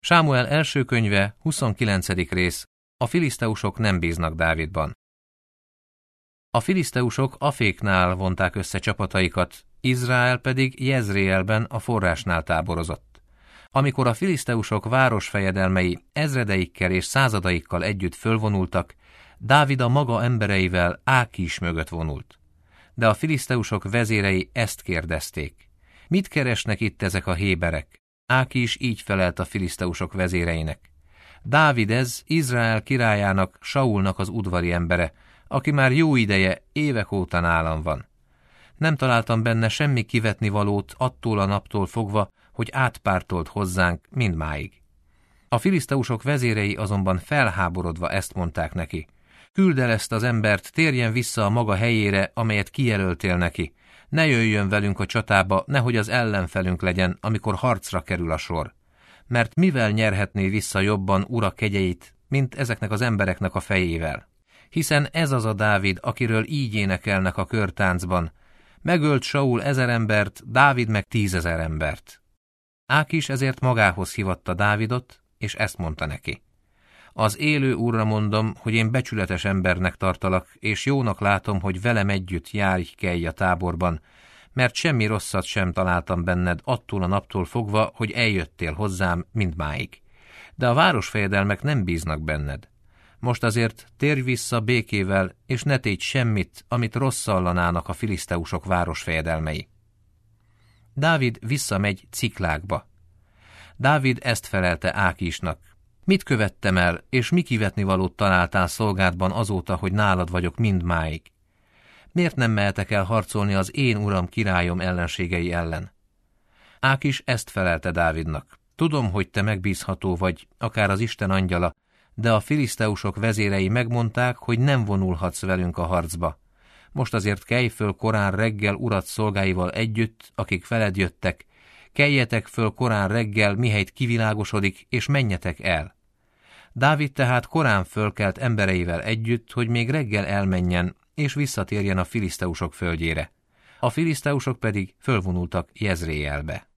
Sámuel első könyve, 29. rész. A filiszteusok nem bíznak Dávidban. A filiszteusok Aféknál vonták össze csapataikat, Izrael pedig Jezréelben a forrásnál táborozott. Amikor a filiszteusok városfejedelmei ezredeikkel és századaikkal együtt fölvonultak, Dávid a maga embereivel Ákis mögött vonult. De a filiszteusok vezérei ezt kérdezték: mit keresnek itt ezek a héberek? Ákis így felelt a filiszteusok vezéreinek: Dávid ez, Izrael királyának, Saulnak az udvari embere, aki már jó ideje, évek óta nálam van. Nem találtam benne semmi kivetnivalót attól a naptól fogva, hogy átpártolt hozzánk mindmáig. A filiszteusok vezérei azonban felháborodva ezt mondták neki: küld el ezt az embert, térjen vissza a maga helyére, amelyet kijelöltél neki. Ne jöjjön velünk a csatába, nehogy az ellenfelünk legyen, amikor harcra kerül a sor. Mert mivel nyerhetné vissza jobban ura kegyeit, mint ezeknek az embereknek a fejével? Hiszen ez az a Dávid, akiről így énekelnek a körtáncban: megölt Saul 1000 embert, Dávid meg 10 000 embert. Ákis ezért magához hívatta Dávidot, és ezt mondta neki: az élő Úrra mondom, hogy én becsületes embernek tartalak, és jónak látom, hogy velem együtt járj kelj a táborban, mert semmi rosszat sem találtam benned attól a naptól fogva, hogy eljöttél hozzám mindmáig. De a városfejedelmek nem bíznak benned. Most azért térj vissza békével, és ne tégy semmit, amit rosszallanának a filiszteusok városfejedelmei. Dávid visszamegy Ciklágba. Dávid ezt felelte Ákisnak: mit követtem el, és mi kivetnivalót találtál szolgádban azóta, hogy nálad vagyok mindmáig? Miért nem mehetek el harcolni az én uram királyom ellenségei ellen? Ákis ezt felelte Dávidnak: tudom, hogy te megbízható vagy, akár az Isten angyala, de a filiszteusok vezérei megmondták, hogy nem vonulhatsz velünk a harcba. Most azért kelj föl korán reggel urat szolgáival együtt, akik veled jöttek, keljetek föl korán reggel, mihelyt kivilágosodik, és menjetek el. Dávid tehát korán fölkelt embereivel együtt, hogy még reggel elmenjen, és visszatérjen a filiszteusok földjére. A filiszteusok pedig fölvonultak Jezréelbe.